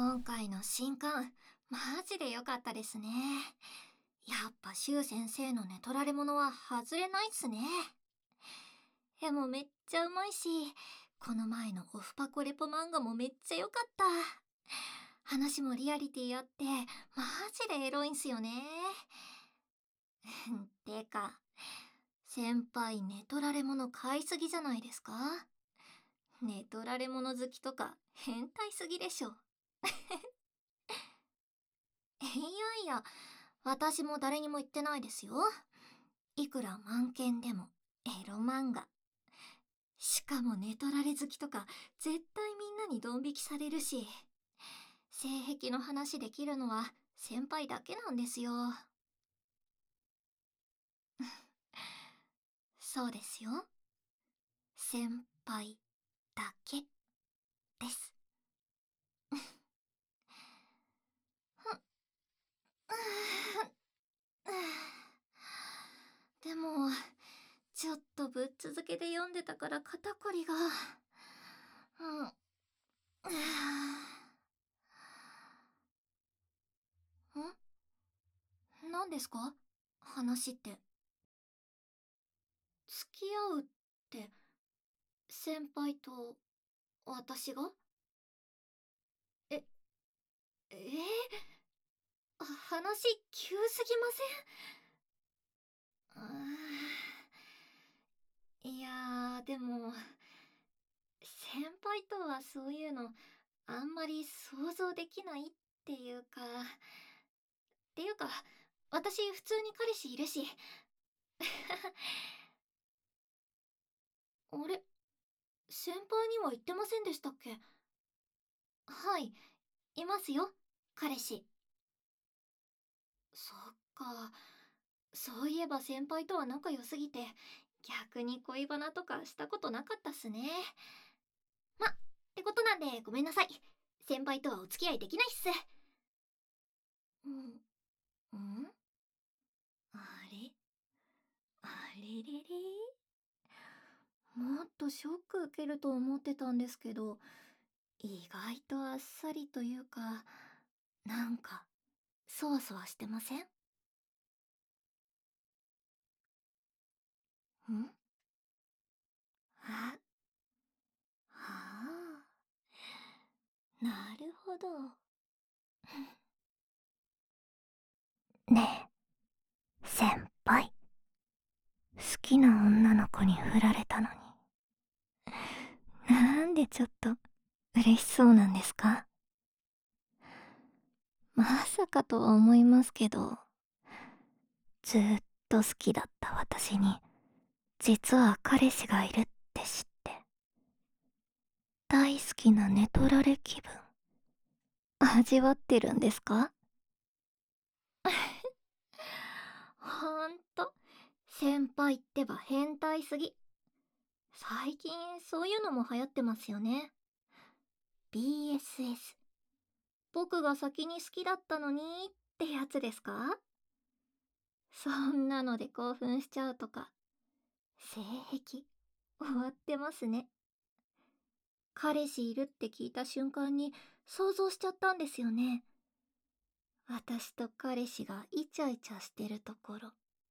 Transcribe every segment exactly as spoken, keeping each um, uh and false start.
今回の新刊、マジで良かったですね。やっぱシ先生の寝取られ者は外れないっすね。絵もめっちゃうまいし、この前のオフパコレポ漫画もめっちゃ良かった。話もリアリティあって、マジでエロいんすよね。てか、先輩寝取られ者買いすぎじゃないですか？寝取られ者好きとか変態すぎでしょ。いやいや、私も誰にも言ってないですよ。いくら満件でもエロ漫画。しかも寝取られ好きとか絶対みんなにドン引きされるし、性癖の話できるのは先輩だけなんですよ。そうですよ。先輩だけです。でも、ちょっとぶっ続けで読んでたから肩こりが。うん。ん何ですか？話って。付き合うって、先輩と私が？え、えー、話急すぎません？うーん。いやー、でも、先輩とはそういうの、あんまり想像できないっていうか、っていうか、私普通に彼氏いるし。あれ、先輩には言ってませんでしたっけ？はい、いますよ、彼氏。そっか。そういえば先輩とは仲良すぎて、逆に恋バナとかしたことなかったっすね。ま、ってことなんでごめんなさい。先輩とはお付き合いできないっす。うん、うん、あれあれれれ、もっとショック受けると思ってたんですけど、意外とあっさりというか、なんか、そわそわしてません？んあ、はあ、なるほど。ねえ、先輩。好きな女の子に振られたのに。なんでちょっと嬉しそうなんですか？まさかとは思いますけど、ずっと好きだった私に、実は彼氏がいるって知って、大好きな寝取られ気分、味わってるんですか？ほんと、先輩ってば変態すぎ。最近そういうのも流行ってますよね。ビーエスエス。僕が先に好きだったのにってやつですか？そんなので興奮しちゃうとか、性癖、終わってますね。彼氏いるって聞いた瞬間に想像しちゃったんですよね。私と彼氏がイチャイチャしてるところ。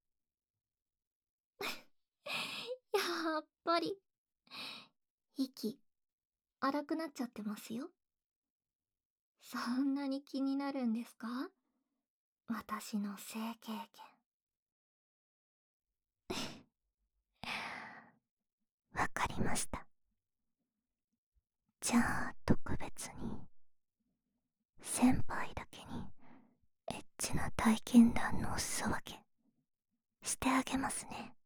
やっぱり、息、荒くなっちゃってますよ。そんなに気になるんですか？私の性経験。わかりました。じゃあ特別に、先輩だけにエッチな体験談のお裾分けしてあげますね。